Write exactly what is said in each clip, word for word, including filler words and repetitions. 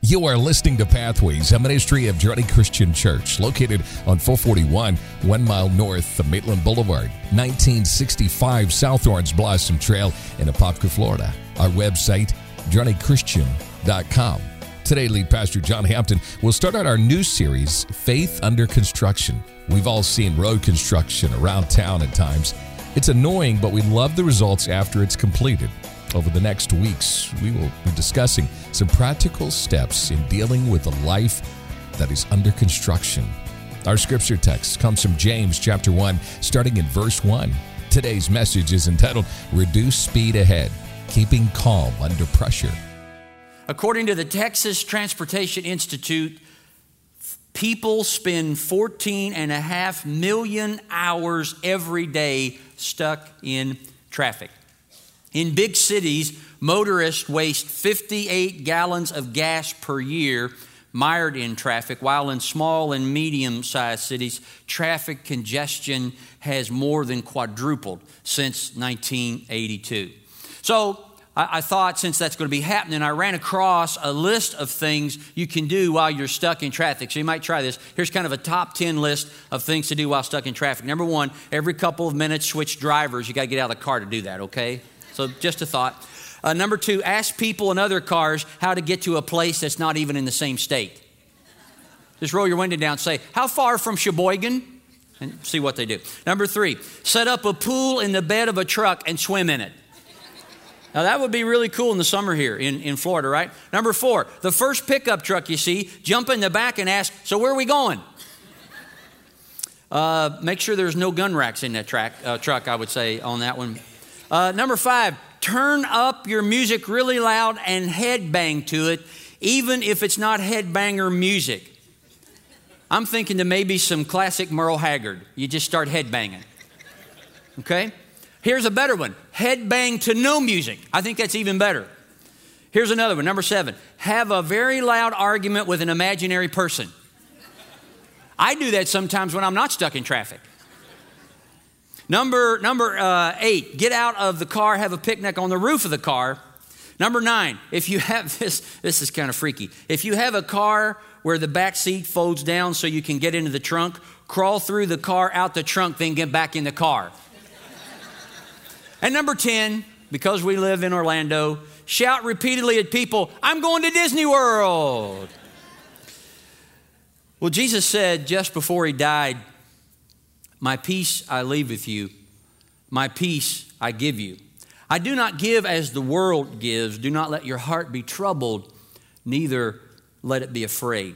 You are listening to Pathways, a ministry of Journey Christian Church, located on four forty-one, one mile north of Maitland Boulevard, nineteen sixty-five South Orange Blossom Trail in Apopka, Florida. Our website, journey christian dot com. Today, lead pastor John Hampton will start out our new series, Faith Under Construction. We've all seen road construction around town at times. It's annoying, but we love the results after it's completed. Over the next weeks, we will be discussing some practical steps in dealing with a life that is under construction. Our scripture text comes from James chapter one, starting in verse one. Today's message is entitled, Reduce Speed Ahead, Keeping Calm Under Pressure. According to the Texas Transportation Institute, people spend fourteen and a half million hours every day stuck in traffic. In big cities, motorists waste fifty-eight gallons of gas per year mired in traffic, while in small and medium-sized cities, traffic congestion has more than quadrupled since nineteen eighty-two. So I, I thought, since that's going to be happening, I ran across a list of things you can do while you're stuck in traffic. So you might try this. Here's kind of a top ten list of things to do while stuck in traffic. Number one, every couple of minutes, switch drivers. You got to get out of the car to do that, okay? So just a thought. Uh, number two, ask people in other cars how to get to a place that's not even in the same state. Just roll your window down and say, how far from Sheboygan? And see what they do. Number three, set up a pool in the bed of a truck and swim in it. Now that would be really cool in the summer here in, in Florida, right? Number four, the first pickup truck you see, jump in the back and ask, so where are we going? Uh, make sure there's no gun racks in that track, uh, truck, I would say, on that one. Uh, number five, turn up your music really loud and headbang to it, even if it's not headbanger music. I'm thinking to maybe some classic Merle Haggard. You just start headbanging. Okay? Here's a better one. Headbang to no music. I think that's even better. Here's another one. Number seven, have a very loud argument with an imaginary person. I do that sometimes when I'm not stuck in traffic. Number number uh, eight, get out of the car, have a picnic on the roof of the car. Number nine, if you have this, this is kind of freaky. If you have a car where the back seat folds down so you can get into the trunk, crawl through the car, out the trunk, then get back in the car. And number ten, because we live in Orlando, shout repeatedly at people, I'm going to Disney World. Well, Jesus said just before he died, my peace I leave with you, my peace I give you. I do not give as the world gives. Do not let your heart be troubled, neither let it be afraid.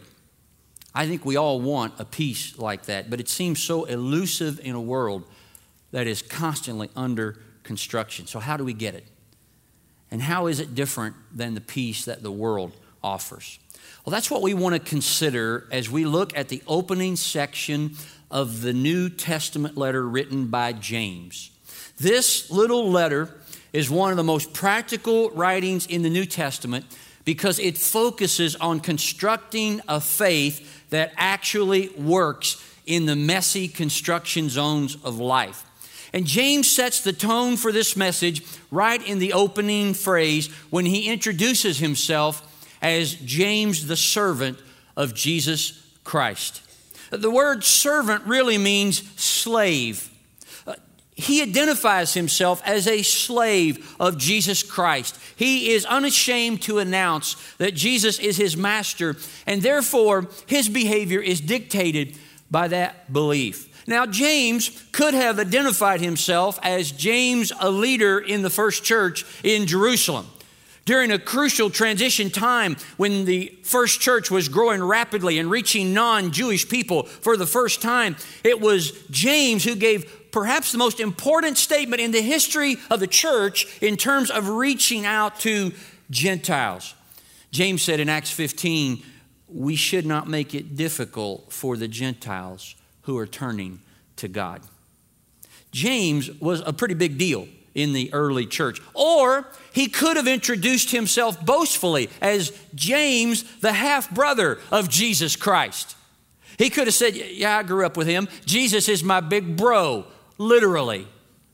I think we all want a peace like that, but it seems so elusive in a world that is constantly under construction. So how do we get it? And how is it different than the peace that the world offers? Well, that's what we want to consider as we look at the opening section of the New Testament letter written by James. This little letter is one of the most practical writings in the New Testament because it focuses on constructing a faith that actually works in the messy construction zones of life. And James sets the tone for this message right in the opening phrase when he introduces himself as James, the servant of Jesus Christ. The word servant really means slave. Uh, he identifies himself as a slave of Jesus Christ. He is unashamed to announce that Jesus is his master, and therefore his behavior is dictated by that belief. Now, James could have identified himself as James, a leader in the first church in Jerusalem. During a crucial transition time when the first church was growing rapidly and reaching non-Jewish people for the first time, it was James who gave perhaps the most important statement in the history of the church in terms of reaching out to Gentiles. James said in Acts fifteen, we should not make it difficult for the Gentiles who are turning to God. James was a pretty big deal in the early church. Or he could have introduced himself boastfully as James, the half-brother of Jesus Christ. He could have said, yeah, I grew up with him. Jesus is my big bro, literally.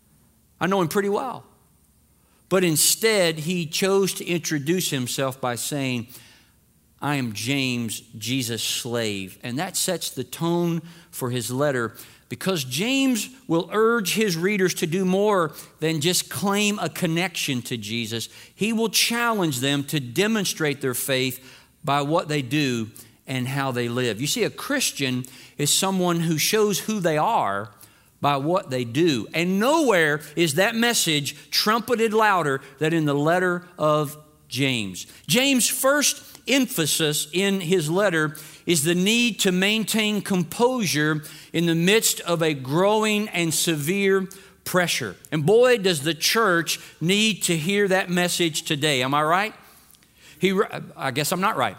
I know him pretty well. But instead, he chose to introduce himself by saying, I am James, Jesus' slave. And that sets the tone for his letter, because James will urge his readers to do more than just claim a connection to Jesus. He will challenge them to demonstrate their faith by what they do and how they live. You see, a Christian is someone who shows who they are by what they do. And nowhere is that message trumpeted louder than in the letter of James. James' first emphasis in his letter is the need to maintain composure in the midst of a growing and severe pressure. And boy, does the church need to hear that message today. Am I right? He, I guess I'm not right.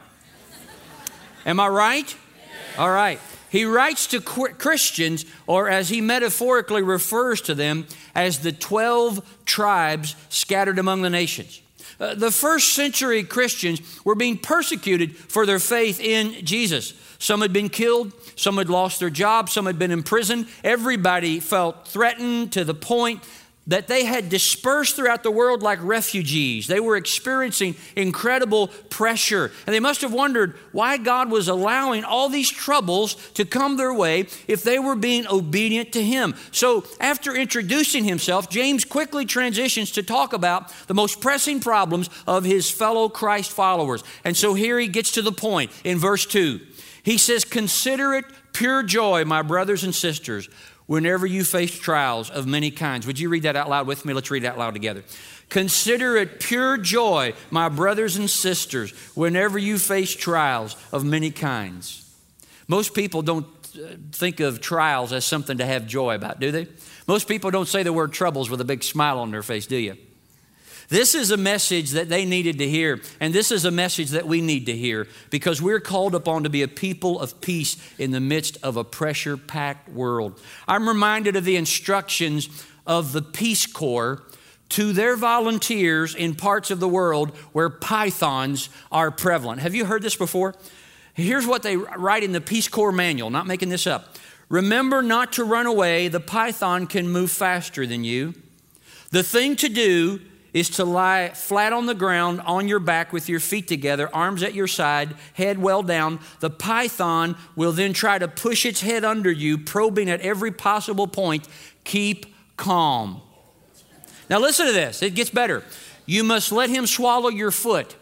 Am I right? All right. He writes to Christians, or as he metaphorically refers to them, as the twelve tribes scattered among the nations. Uh, the first century Christians were being persecuted for their faith in Jesus. Some had been killed, some had lost their jobs, some had been imprisoned. Everybody felt threatened to the point that they had dispersed throughout the world like refugees. They were experiencing incredible pressure. And they must have wondered why God was allowing all these troubles to come their way if they were being obedient to Him. So after introducing himself, James quickly transitions to talk about the most pressing problems of his fellow Christ followers. And so here he gets to the point in verse two. He says, "Consider it pure joy, my brothers and sisters, whenever you face trials of many kinds." Would you read that out loud with me? Let's read it out loud together. "Consider it pure joy, my brothers and sisters, whenever you face trials of many kinds." Most people don't think of trials as something to have joy about, do they? Most people don't say the word troubles with a big smile on their face, do you? This is a message that they needed to hear, and this is a message that we need to hear, because we're called upon to be a people of peace in the midst of a pressure-packed world. I'm reminded of the instructions of the Peace Corps to their volunteers in parts of the world where pythons are prevalent. Have you heard this before? Here's what they write in the Peace Corps manual, not making this up. "Remember not to run away. The python can move faster than you. The thing to do is to lie flat on the ground on your back with your feet together, arms at your side, head well down. The python will then try to push its head under you, probing at every possible point. Keep calm." Now listen to this. It gets better. "You must let him swallow your foot.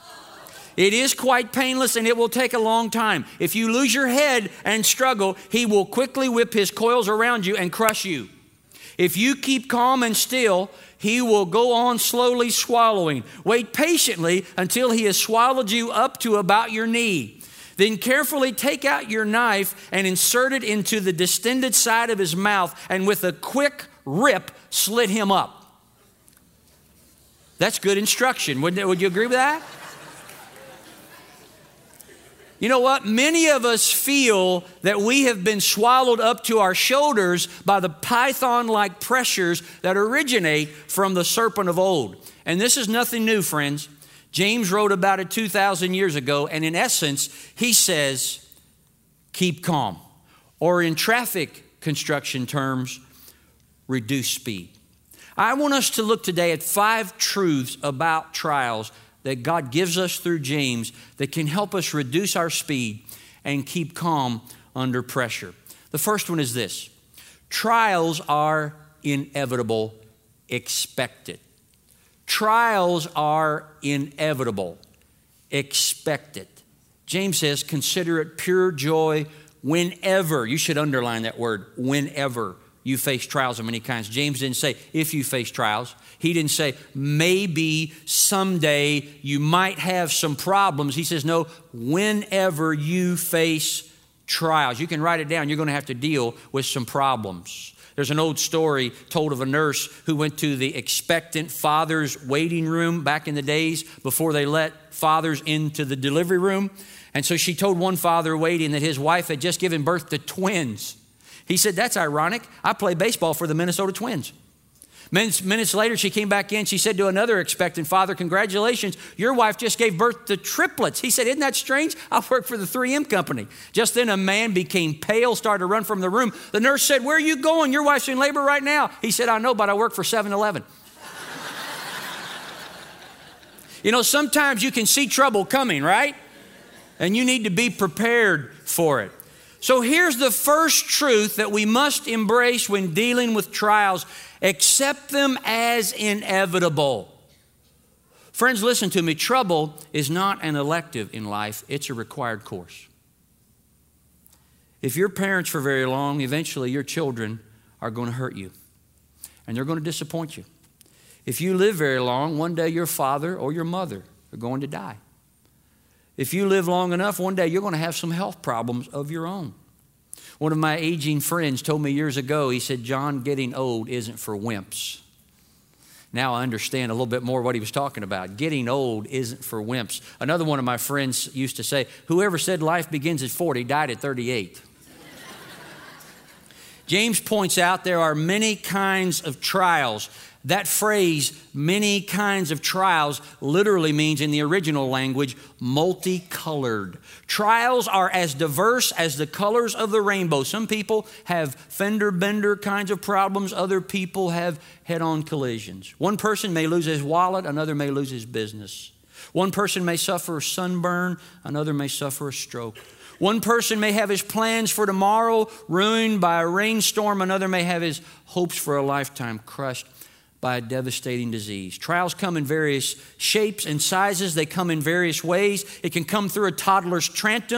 It is quite painless and it will take a long time. If you lose your head and struggle, he will quickly whip his coils around you and crush you. If you keep calm and still, he will go on slowly swallowing. Wait patiently until he has swallowed you up to about your knee. Then carefully take out your knife and insert it into the distended side of his mouth, and with a quick rip, slit him up." That's good instruction. Would, would you agree with that? You know what? Many of us feel that we have been swallowed up to our shoulders by the python-like pressures that originate from the serpent of old. And this is nothing new, friends. James wrote about it two thousand years ago, and in essence, he says, keep calm. Or in traffic construction terms, reduce speed. I want us to look today at five truths about trials that God gives us through James that can help us reduce our speed and keep calm under pressure. The first one is this: trials are inevitable, expected. Trials are inevitable, expected. James says, consider it pure joy whenever, you should underline that word, whenever you face trials of many kinds. James didn't say if you face trials. He didn't say maybe someday you might have some problems. He says no, whenever you face trials. You can write it down. You're going to have to deal with some problems. There's an old story told of a nurse who went to the expectant father's waiting room back in the days before they let fathers into the delivery room. And so she told one father waiting that his wife had just given birth to twins. He said, that's ironic. I play baseball for the Minnesota Twins. Minutes, minutes later, she came back in. She said to another expectant father, congratulations, your wife just gave birth to triplets. He said, isn't that strange? I work for the three M company. Just then a man became pale, started to run from the room. The nurse said, where are you going? Your wife's in labor right now. He said, I know, but I work for seven eleven. You know, sometimes you can see trouble coming, right? And you need to be prepared for it. So here's the first truth that we must embrace when dealing with trials. Accept them as inevitable. Friends, listen to me. Trouble is not an elective in life. It's a required course. If you're parents for very long, eventually your children are going to hurt you. And they're going to disappoint you. If you live very long, one day your father or your mother are going to die. If you live long enough, one day you're going to have some health problems of your own. One of my aging friends told me years ago, he said, John, getting old isn't for wimps. Now I understand a little bit more what he was talking about. Getting old isn't for wimps. Another one of my friends used to say, whoever said life begins at forty died at thirty-eight. James points out there are many kinds of trials. That phrase, many kinds of trials, literally means in the original language, multicolored. Trials are as diverse as the colors of the rainbow. Some people have fender bender kinds of problems. Other people have head-on collisions. One person may lose his wallet. Another may lose his business. One person may suffer a sunburn. Another may suffer a stroke. One person may have his plans for tomorrow ruined by a rainstorm. Another may have his hopes for a lifetime crushed by a devastating disease. Trials come in various shapes and sizes. They come in various ways. It can come through a toddler's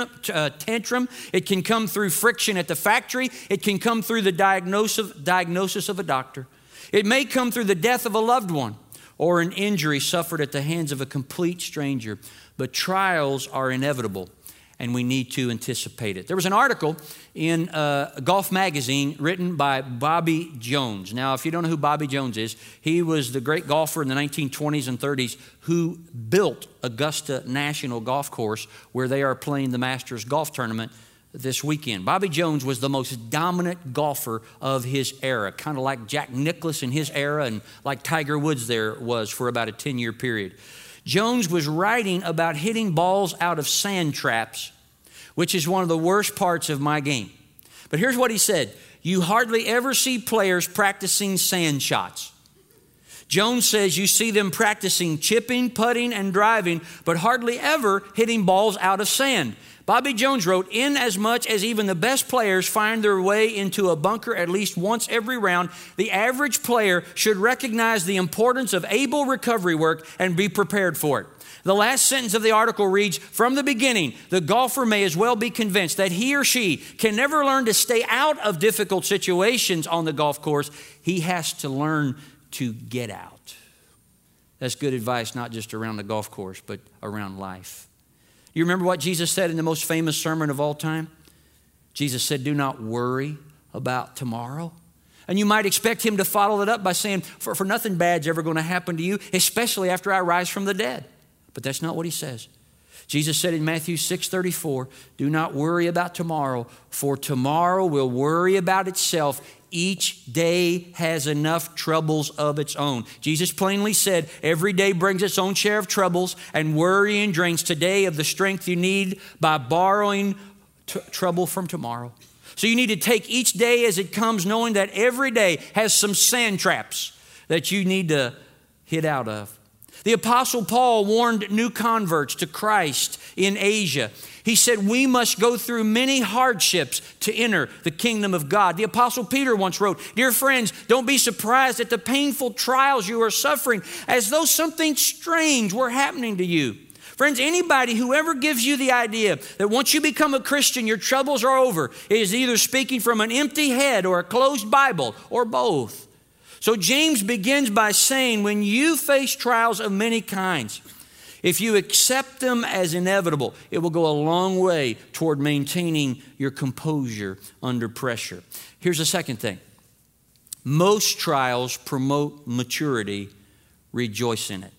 tantrum. It can come through friction at the factory. It can come through the diagnosis, diagnosis of a doctor. It may come through the death of a loved one or an injury suffered at the hands of a complete stranger. But trials are inevitable, and we need to anticipate it. There was an article in uh, Golf Magazine written by Bobby Jones. Now, if you don't know who Bobby Jones is, he was the great golfer in the nineteen twenties and thirties who built Augusta National Golf Course, where they are playing the Masters Golf Tournament this weekend. Bobby Jones was the most dominant golfer of his era, kind of like Jack Nicklaus in his era and like Tiger Woods there was for about a ten-year period. Jones was writing about hitting balls out of sand traps, which is one of the worst parts of my game. But here's what he said. You hardly ever see players practicing sand shots. Jones says you see them practicing chipping, putting, and driving, but hardly ever hitting balls out of sand. Bobby Jones wrote, in as much as even the best players find their way into a bunker at least once every round, the average player should recognize the importance of able recovery work and be prepared for it. The last sentence of the article reads, from the beginning, the golfer may as well be convinced that he or she can never learn to stay out of difficult situations on the golf course. He has to learn to get out. That's good advice, not just around the golf course, but around life. You remember what Jesus said in the most famous sermon of all time? Jesus said, do not worry about tomorrow. And you might expect him to follow it up by saying, for, for nothing bad's ever going to happen to you, especially after I rise from the dead. But that's not what he says. Jesus said in Matthew six thirty-four, do not worry about tomorrow, for tomorrow will worry about itself. Each day has enough troubles of its own. Jesus plainly said, every day brings its own share of troubles, and worrying drains today of the strength you need by borrowing t- trouble from tomorrow. So you need to take each day as it comes, knowing that every day has some sand traps that you need to hit out of. The Apostle Paul warned new converts to Christ in Asia. He said, we must go through many hardships to enter the kingdom of God. The Apostle Peter once wrote, dear friends, don't be surprised at the painful trials you are suffering, as though something strange were happening to you. Friends, anybody who ever gives you the idea that once you become a Christian, your troubles are over, is either speaking from an empty head or a closed Bible, or both. So James begins by saying, when you face trials of many kinds, if you accept them as inevitable, it will go a long way toward maintaining your composure under pressure. Here's the second thing. Most trials promote maturity. Rejoice in it.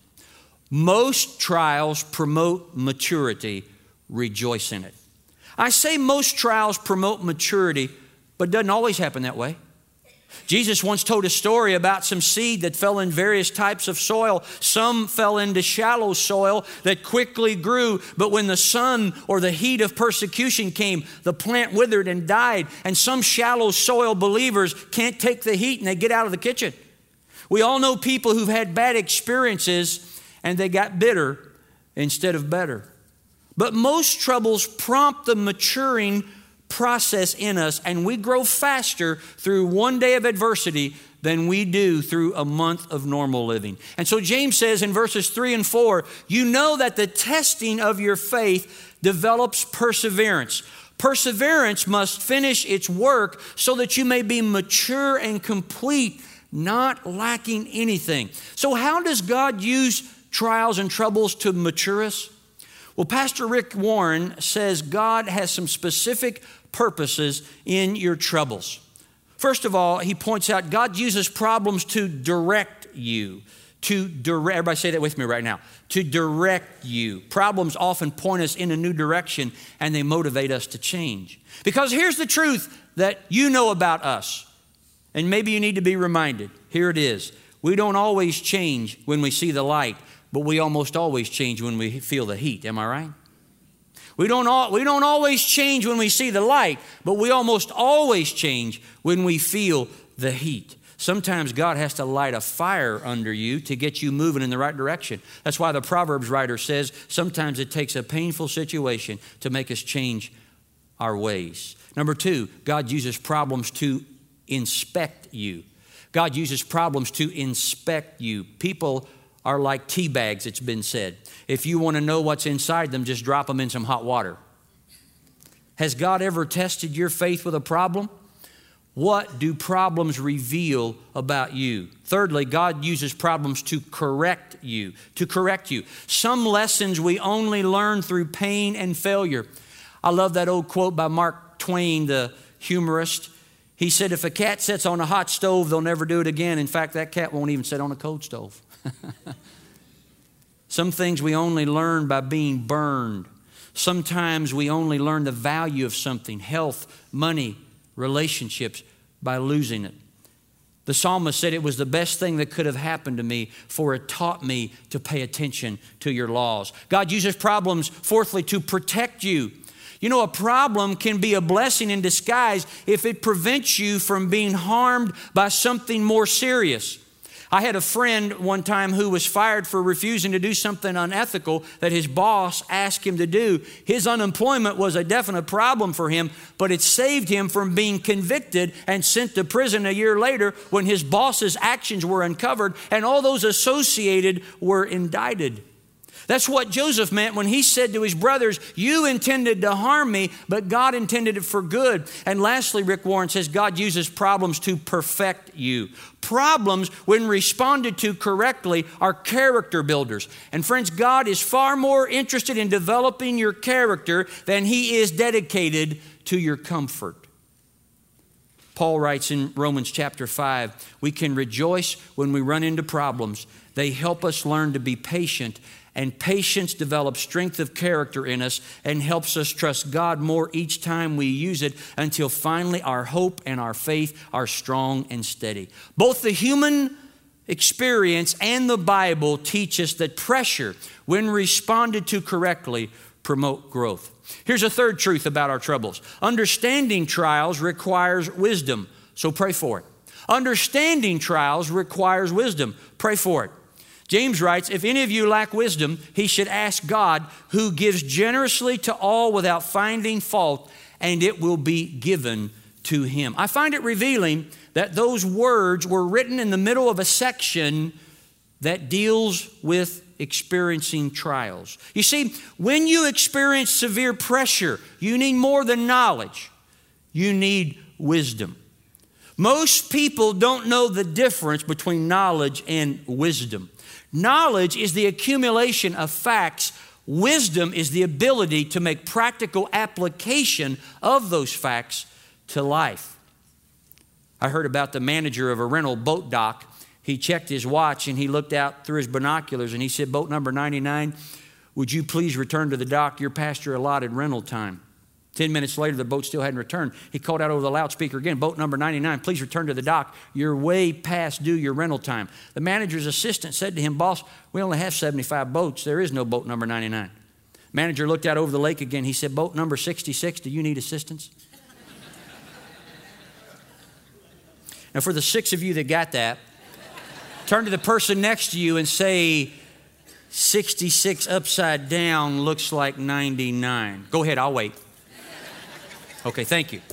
Most trials promote maturity. Rejoice in it. I say most trials promote maturity, but it doesn't always happen that way. Jesus once told a story about some seed that fell in various types of soil. Some fell into shallow soil that quickly grew, but when the sun or the heat of persecution came, the plant withered and died. And some shallow soil believers can't take the heat and they get out of the kitchen. We all know people who've had bad experiences and they got bitter instead of better. But most troubles prompt the maturing process in us, and we grow faster through one day of adversity than we do through a month of normal living. And so James says in verses three and four, you know that the testing of your faith develops perseverance. Perseverance must finish its work so that you may be mature and complete, not lacking anything. So how does God use trials and troubles to mature us? Well, Pastor Rick Warren says God has some specific purposes in your troubles. First of all, he points out God uses problems to direct you. To direct, everybody say that with me right now. To direct you. Problems often point us in a new direction, and they motivate us to change. Because here's the truth that you know about us, and maybe you need to be reminded. Here it is. We don't always change when we see the light, but we almost always change when we feel the heat. Am I right? We don't, all, we don't always change when we see the light, but we almost always change when we feel the heat. Sometimes God has to light a fire under you to get you moving in the right direction. That's why the Proverbs writer says sometimes it takes a painful situation to make us change our ways. Number two, God uses problems to inspect you. God uses problems to inspect you. People are like tea bags, it's been said. If you want to know what's inside them, just drop them in some hot water. Has God ever tested your faith with a problem? What do problems reveal about you? Thirdly, God uses problems to correct you, to correct you. Some lessons we only learn through pain and failure. I love that old quote by Mark Twain, the humorist. He said, if a cat sits on a hot stove, they'll never do it again. In fact, that cat won't even sit on a cold stove. Some things we only learn by being burned. Sometimes we only learn the value of something, health, money, relationships, by losing it. The psalmist said it was the best thing that could have happened to me, for it taught me to pay attention to your laws. God uses problems, fourthly, to protect you. You know, a problem can be a blessing in disguise if it prevents you from being harmed by something more serious. I had a friend one time who was fired for refusing to do something unethical that his boss asked him to do. His unemployment was a definite problem for him, but it saved him from being convicted and sent to prison a year later when his boss's actions were uncovered and all those associated were indicted. That's what Joseph meant when he said to his brothers, you intended to harm me, but God intended it for good. And lastly, Rick Warren says God uses problems to perfect you. Problems, when responded to correctly, are character builders. And friends, God is far more interested in developing your character than he is dedicated to your comfort. Paul writes in Romans chapter five, we can rejoice when we run into problems. They help us learn to be patient, and patience develops strength of character in us and helps us trust God more each time we use it until finally our hope and our faith are strong and steady. Both the human experience and the Bible teach us that pressure, when responded to correctly, promote growth. Here's a third truth about our troubles. Understanding trials requires wisdom, so pray for it. Understanding trials requires wisdom. Pray for it. James writes, if any of you lack wisdom, he should ask God, who gives generously to all without finding fault, and it will be given to him. I find it revealing that those words were written in the middle of a section that deals with experiencing trials. You see, when you experience severe pressure, you need more than knowledge. You need wisdom. Most people don't know the difference between knowledge and wisdom. Knowledge is the accumulation of facts. Wisdom is the ability to make practical application of those facts to life. I heard about the manager of a rental boat dock. He checked his watch and he looked out through his binoculars and he said, boat number ninety-nine, would you please return to the dock? You're past your allotted rental time. Ten minutes later, the boat still hadn't returned. He called out over the loudspeaker again, boat number ninety-nine, please return to the dock. You're way past due your rental time. The manager's assistant said to him, boss, we only have seventy-five boats. There is no boat number ninety-nine. Manager looked out over the lake again. He said, boat number sixty-six, do you need assistance? Now, for the six of you that got that, turn to the person next to you and say, sixty-six upside down looks like ninety-nine. Go ahead, I'll wait. Okay, thank you.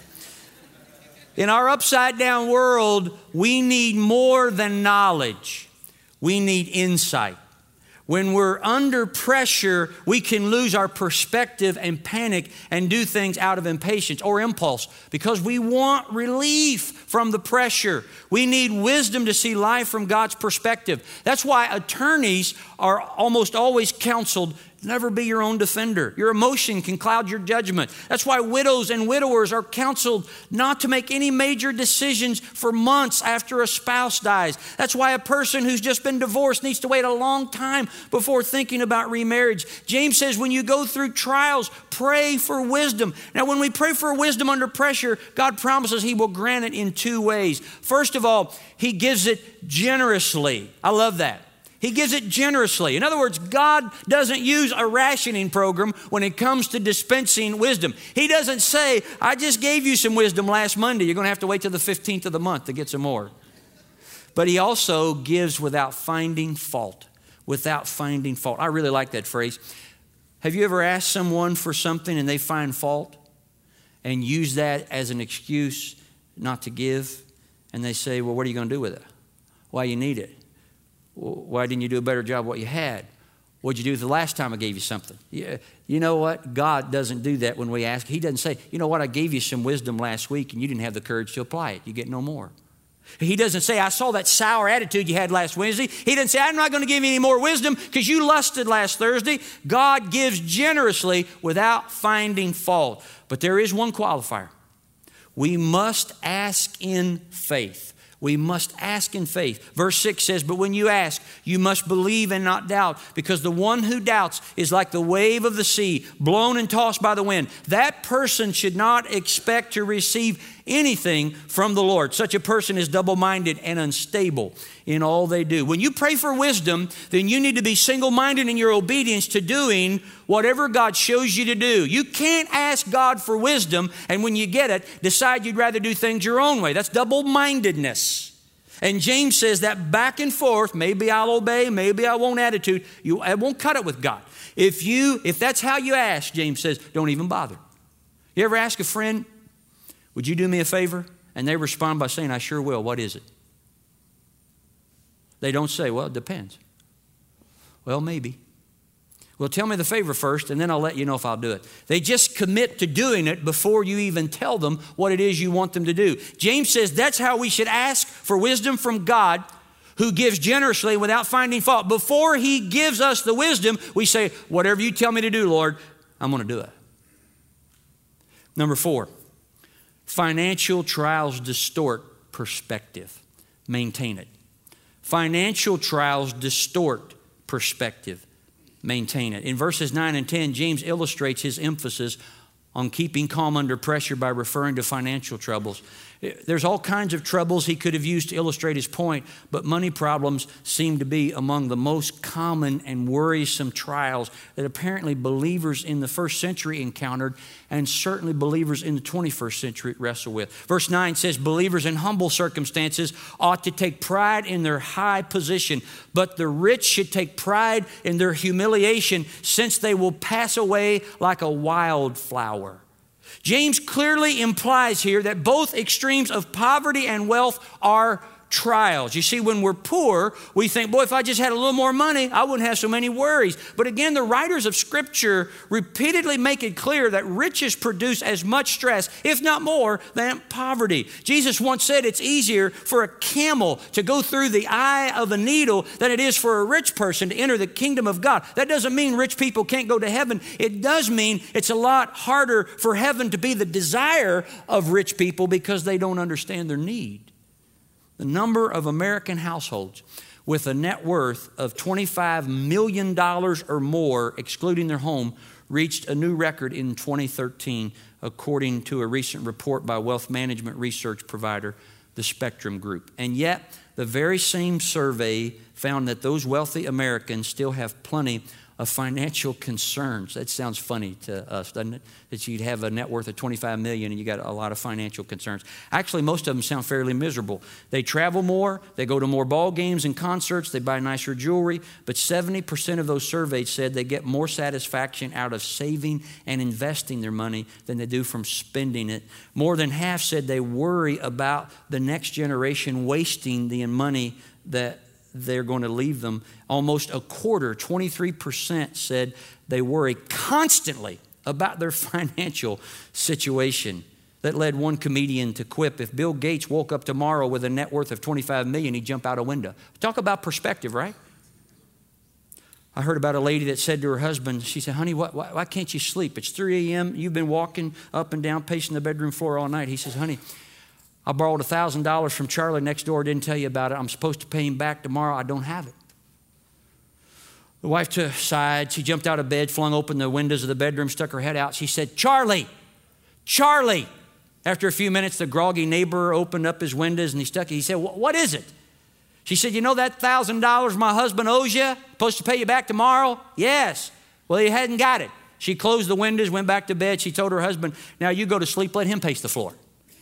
In our upside down world, we need more than knowledge. We need insight. When we're under pressure, we can lose our perspective and panic and do things out of impatience or impulse because we want relief from the pressure. We need wisdom to see life from God's perspective. That's why attorneys are almost always counseled, never be your own defender. Your emotion can cloud your judgment. That's why widows and widowers are counseled not to make any major decisions for months after a spouse dies. That's why a person who's just been divorced needs to wait a long time before thinking about remarriage. James says when you go through trials, pray for wisdom. Now, when we pray for wisdom under pressure, God promises He will grant it in two ways. First of all, He gives it generously. I love that. He gives it generously. In other words, God doesn't use a rationing program when it comes to dispensing wisdom. He doesn't say, I just gave you some wisdom last Monday. You're going to have to wait till the fifteenth of the month to get some more. But He also gives without finding fault. Without finding fault. I really like that phrase. Have you ever asked someone for something and they find fault and use that as an excuse not to give? And they say, well, what are you going to do with it? Why you need it? Why didn't you do a better job of what you had? What'd you do the last time I gave you something? Yeah, you know what? God doesn't do that when we ask. He doesn't say, you know what? I gave you some wisdom last week and you didn't have the courage to apply it. You get no more. He doesn't say, I saw that sour attitude you had last Wednesday. He doesn't say, I'm not going to give you any more wisdom because you lusted last Thursday. God gives generously without finding fault. But there is one qualifier. We must ask in faith. We must ask in faith. Verse six says, but when you ask, you must believe and not doubt, because the one who doubts is like the wave of the sea, blown and tossed by the wind. That person should not expect to receive anything from the Lord. Such a person is double-minded and unstable in all they do. When you pray for wisdom, then you need to be single-minded in your obedience to doing whatever God shows you to do. You can't ask God for wisdom and when you get it, decide you'd rather do things your own way. That's double-mindedness. And James says that back and forth, maybe I'll obey, maybe I won't attitude, you, I won't cut it with God. If you, if that's how you ask, James says, don't even bother. You ever ask a friend, would you do me a favor? And they respond by saying, I sure will. What is it? They don't say, well, it depends. Well, maybe. Well, tell me the favor first, and then I'll let you know if I'll do it. They just commit to doing it before you even tell them what it is you want them to do. James says that's how we should ask for wisdom from God, who gives generously without finding fault. Before He gives us the wisdom, we say, whatever you tell me to do, Lord, I'm going to do it. Number four. Financial trials distort perspective. Maintain it. Financial trials distort perspective. Maintain it. In verses nine and ten, James illustrates his emphasis on keeping calm under pressure by referring to financial troubles. There's all kinds of troubles he could have used to illustrate his point, but money problems seem to be among the most common and worrisome trials that apparently believers in the first century encountered, and certainly believers in the twenty-first century wrestle with. Verse nine says, believers in humble circumstances ought to take pride in their high position, but the rich should take pride in their humiliation, since they will pass away like a wildflower. James clearly implies here that both extremes of poverty and wealth are trials. You see, when we're poor, we think, boy, if I just had a little more money, I wouldn't have so many worries. But again, the writers of Scripture repeatedly make it clear that riches produce as much stress, if not more, than poverty. Jesus once said it's easier for a camel to go through the eye of a needle than it is for a rich person to enter the kingdom of God. That doesn't mean rich people can't go to heaven. It does mean it's a lot harder for heaven to be the desire of rich people because they don't understand their need. The number of American households with a net worth of twenty-five million dollars or more, excluding their home, reached a new record in twenty thirteen, according to a recent report by wealth management research provider, the Spectrum Group. And yet, the very same survey found that those wealthy Americans still have plenty of financial concerns. That sounds funny to us, doesn't it? That you'd have a net worth of twenty-five million dollars and you got a lot of financial concerns. Actually, most of them sound fairly miserable. They travel more, they go to more ball games and concerts, they buy nicer jewelry, but seventy percent of those surveyed said they get more satisfaction out of saving and investing their money than they do from spending it. More than half said they worry about the next generation wasting the money that they're going to leave them. Almost a quarter, twenty-three percent, said they worry constantly about their financial situation. That led one comedian to quip, if Bill Gates woke up tomorrow with a net worth of twenty-five million dollars, he'd jump out a window. Talk about perspective, right? I heard about a lady that said to her husband, she said, honey, why, why, why can't you sleep? It's three a.m., you've been walking up and down, pacing the bedroom floor all night. He says, honey, I borrowed one thousand dollars from Charlie next door, didn't tell you about it. I'm supposed to pay him back tomorrow. I don't have it. The wife took aside. She jumped out of bed, flung open the windows of the bedroom, stuck her head out. She said, Charlie, Charlie. After a few minutes, the groggy neighbor opened up his windows and he stuck it. He said, what is it? She said, you know that one thousand dollars my husband owes you? Supposed to pay you back tomorrow? Yes. Well, he hadn't got it. She closed the windows, went back to bed. She told her husband, now you go to sleep, let him pace the floor.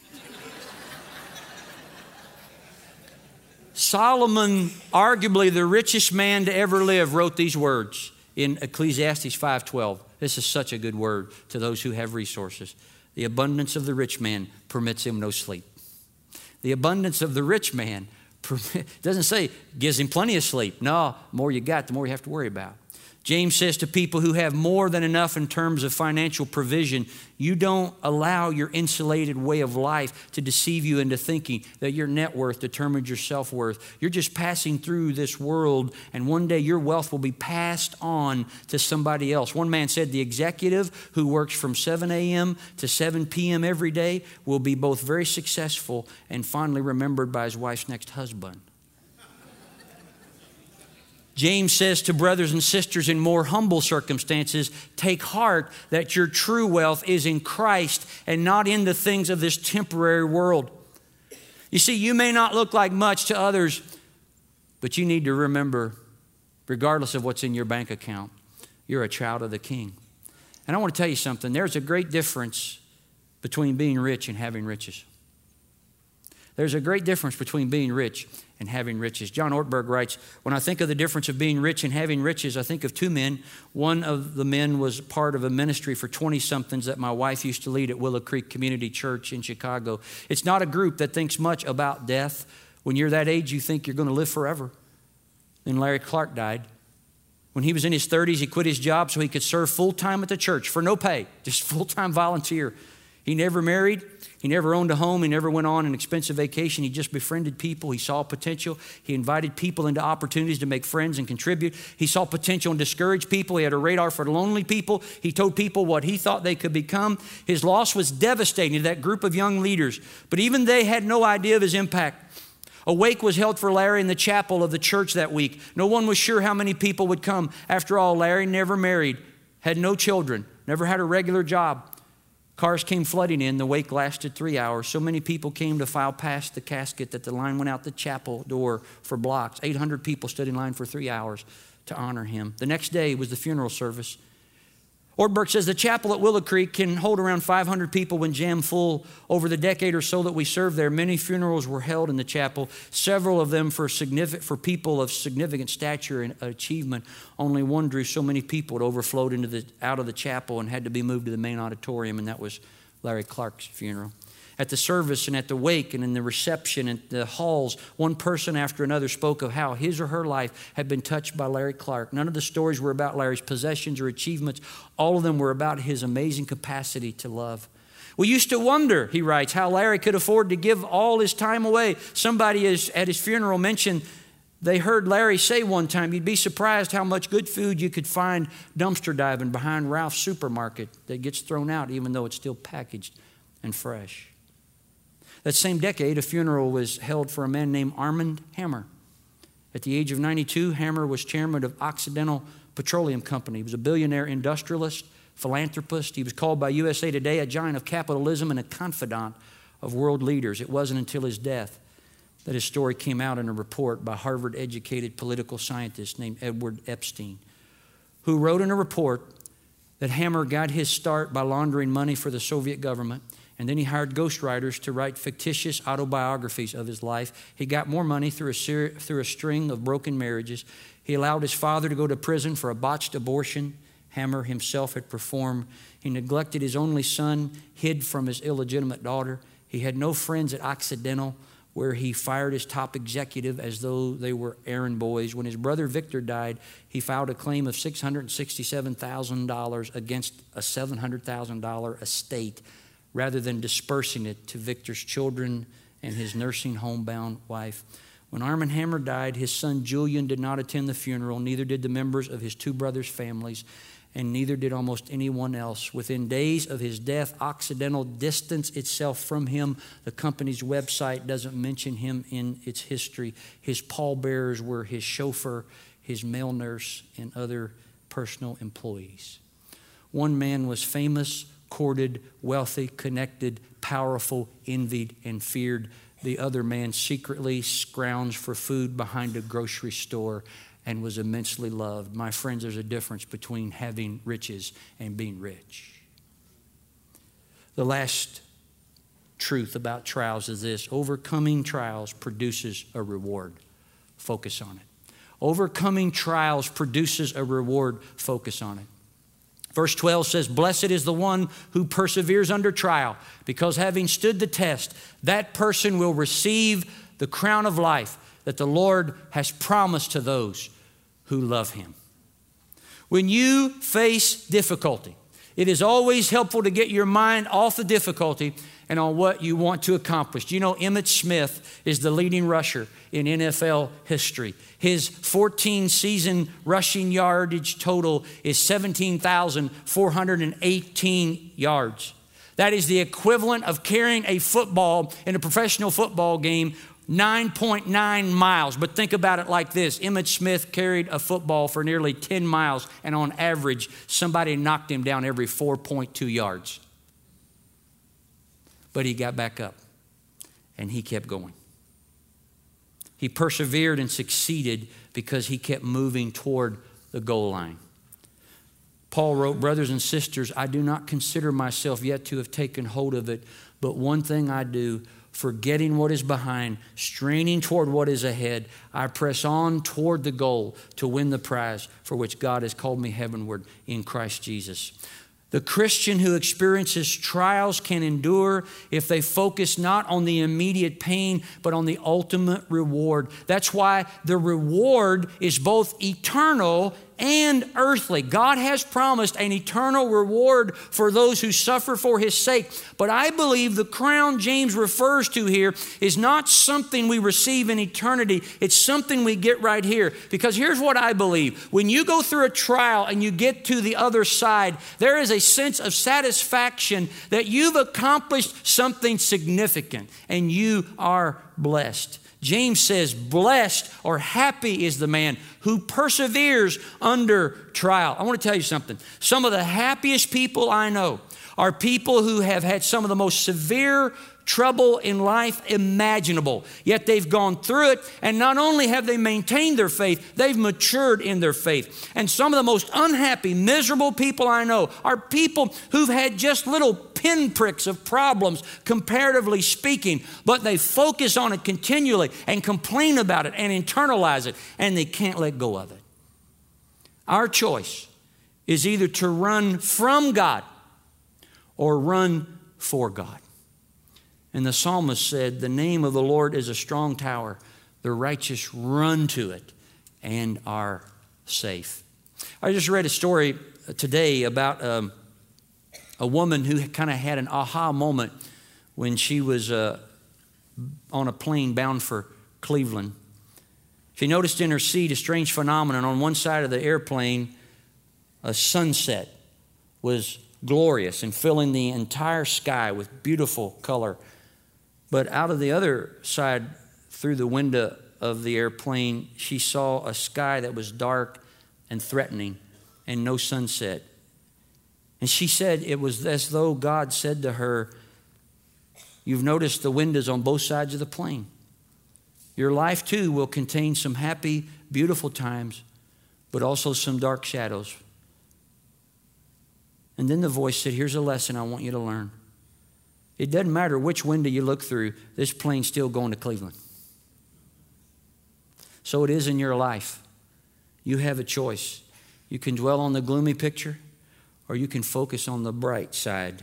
Solomon, arguably the richest man to ever live, wrote these words in Ecclesiastes five twelve. This is such a good word to those who have resources. The abundance of the rich man permits him no sleep. The abundance of the rich man doesn't say gives him plenty of sleep. No, the more you got, the more you have to worry about. James says to people who have more than enough in terms of financial provision, you don't allow your insulated way of life to deceive you into thinking that your net worth determines your self-worth. You're just passing through this world, and one day your wealth will be passed on to somebody else. One man said the executive who works from seven a.m. to seven p.m. every day will be both very successful and fondly remembered by his wife's next husband. James says to brothers and sisters in more humble circumstances, take heart that your true wealth is in Christ and not in the things of this temporary world. You see, you may not look like much to others, but you need to remember, regardless of what's in your bank account, you're a child of the King. And I want to tell you something. There's a great difference between being rich and having riches. There's a great difference between being rich and having riches. John Ortberg writes, when I think of the difference of being rich and having riches, I think of two men. One of the men was part of a ministry for twenty-somethings that my wife used to lead at Willow Creek Community Church in Chicago. It's not a group that thinks much about death. When you're that age, you think you're going to live forever. Then Larry Clark died. When he was in his thirties, he quit his job so he could serve full-time at the church for no pay, just full-time volunteer. He never married. He never owned a home. He never went on an expensive vacation. He just befriended people. He saw potential. He invited people into opportunities to make friends and contribute. He saw potential and discouraged people. He had a radar for lonely people. He told people what he thought they could become. His loss was devastating to that group of young leaders, but even they had no idea of his impact. A wake was held for Larry in the chapel of the church that week. No one was sure how many people would come. After all, Larry never married, had no children, never had a regular job. Cars came flooding in. The wake lasted three hours. So many people came to file past the casket that the line went out the chapel door for blocks. eight hundred people stood in line for three hours to honor him. The next day was the funeral service. Ortberg says the chapel at Willow Creek can hold around five hundred people when jammed full. Over the decade or so that we served there, many funerals were held in the chapel, several of them for significant, for people of significant stature and achievement. Only one drew so many people it overflowed into the, out of the chapel and had to be moved to the main auditorium, and that was Larry Clark's funeral. At the service and at the wake and in the reception and the halls, one person after another spoke of how his or her life had been touched by Larry Clark. None of the stories were about Larry's possessions or achievements. All of them were about his amazing capacity to love. We used to wonder, he writes, how Larry could afford to give all his time away. Somebody is, at his funeral mentioned they heard Larry say one time, you'd be surprised how much good food you could find dumpster diving behind Ralph's supermarket that gets thrown out even though it's still packaged and fresh. That same decade, a funeral was held for a man named Armand Hammer. At the age of ninety-two, Hammer was chairman of Occidental Petroleum Company. He was a billionaire industrialist, philanthropist. He was called by U S A Today a giant of capitalism and a confidant of world leaders. It wasn't until his death that his story came out in a report by Harvard-educated political scientist named Edward Epstein, who wrote in a report that Hammer got his start by laundering money for the Soviet government, and then he hired ghostwriters to write fictitious autobiographies of his life. He got more money through a, ser- through a string of broken marriages. He allowed his father to go to prison for a botched abortion Hammer himself had performed. He neglected his only son, hid from his illegitimate daughter. He had no friends at Occidental, where he fired his top executive as though they were errand boys. When his brother Victor died, he filed a claim of six hundred sixty-seven thousand dollars against a seven hundred thousand dollars estate, rather than dispersing it to Victor's children and his nursing homebound wife. When Armand Hammer died, his son Julian did not attend the funeral, neither did the members of his two brothers' families, and neither did almost anyone else. Within days of his death, Occidental distanced itself from him. The company's website doesn't mention him in its history. His pallbearers were his chauffeur, his male nurse, and other personal employees. One man was famous, courted, wealthy, connected, powerful, envied, and feared. The other man secretly scrounged for food behind a grocery store and was immensely loved. My friends, there's a difference between having riches and being rich. The last truth about trials is this: overcoming trials produces a reward. Focus on it. Overcoming trials produces a reward. Focus on it. Verse twelve says, "Blessed is the one who perseveres under trial, because having stood the test, that person will receive the crown of life that the Lord has promised to those who love him." When you face difficulty, it is always helpful to get your mind off the difficulty and on what you want to accomplish. Do you know Emmitt Smith is the leading rusher in N F L history? His fourteen season rushing yardage total is seventeen thousand four hundred eighteen yards. That is the equivalent of carrying a football in a professional football game nine point nine miles. But think about it like this. Emmitt Smith carried a football for nearly ten miles, and on average, somebody knocked him down every four point two yards. But he got back up, and he kept going. He persevered and succeeded because he kept moving toward the goal line. Paul wrote, "Brothers and sisters, I do not consider myself yet to have taken hold of it, but one thing I do, forgetting what is behind, straining toward what is ahead, I press on toward the goal to win the prize for which God has called me heavenward in Christ Jesus." The Christian who experiences trials can endure if they focus not on the immediate pain, but on the ultimate reward. That's why the reward is both eternal and earthly. God has promised an eternal reward for those who suffer for his sake. But I believe the crown James refers to here is not something we receive in eternity. It's something we get right here. Because here's what I believe. When you go through a trial and you get to the other side, there is a sense of satisfaction that you've accomplished something significant and you are blessed. James says, blessed or happy is the man who perseveres under trial. I want to tell you something. Some of the happiest people I know are people who have had some of the most severe trouble in life imaginable. Yet they've gone through it, and not only have they maintained their faith, they've matured in their faith. And some of the most unhappy, miserable people I know are people who've had just little pinpricks of problems, comparatively speaking, but they focus on it continually and complain about it and internalize it, and they can't let go of it. Our choice is either to run from God or run for God. And the psalmist said, the name of the Lord is a strong tower. The righteous run to it and are safe. I just read a story today about um, a woman who kind of had an aha moment when she was uh, on a plane bound for Cleveland. She noticed in her seat a strange phenomenon. On one side of the airplane, a sunset was glorious and filling the entire sky with beautiful color. But out of the other side, through the window of the airplane, she saw a sky that was dark and threatening and no sunset. And she said it was as though God said to her, you've noticed the windows on both sides of the plane. Your life too will contain some happy, beautiful times, but also some dark shadows. And then the voice said, here's a lesson I want you to learn. It doesn't matter which window you look through, this plane's still going to Cleveland. So it is in your life. You have a choice. You can dwell on the gloomy picture, or you can focus on the bright side.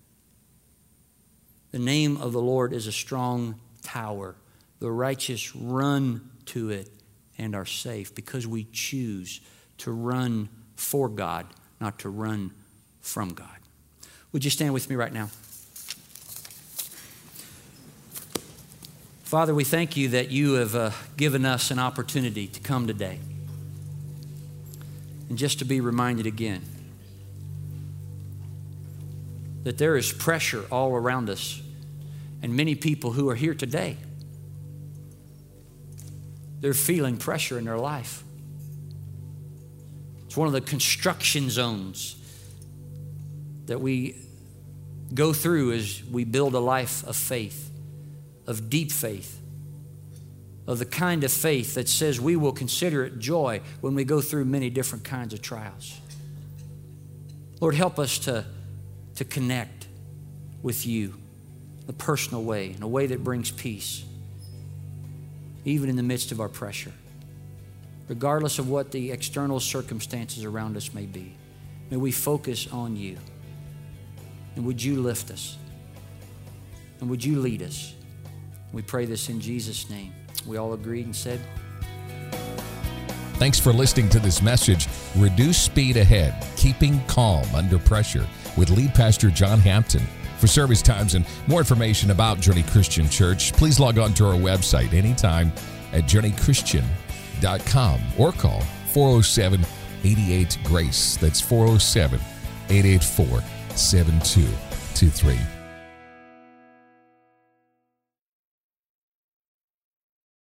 The name of the Lord is a strong tower. The righteous run to it and are safe because we choose to run for God, not to run from God. Would you stand with me right now? Father, we thank you that you have uh, given us an opportunity to come today and just to be reminded again that there is pressure all around us, and many people who are here today, they're feeling pressure in their life. It's one of the construction zones that we go through as we build a life of faith, of deep faith, of the kind of faith that says we will consider it joy when we go through many different kinds of trials. Lord, help us to, to connect with you in a personal way, in a way that brings peace, even in the midst of our pressure, regardless of what the external circumstances around us may be. May we focus on you. And would you lift us? And would you lead us? We pray this in Jesus' name. We all agreed and said, thanks for listening to this message, Reduce Speed Ahead, Keeping Calm Under Pressure, with lead pastor John Hampton. For service times and more information about Journey Christian Church, please log on to our website anytime at journey christian dot com or call four oh seven, eight eight, GRACE. That's four oh seven, eight eight four, seven two two three.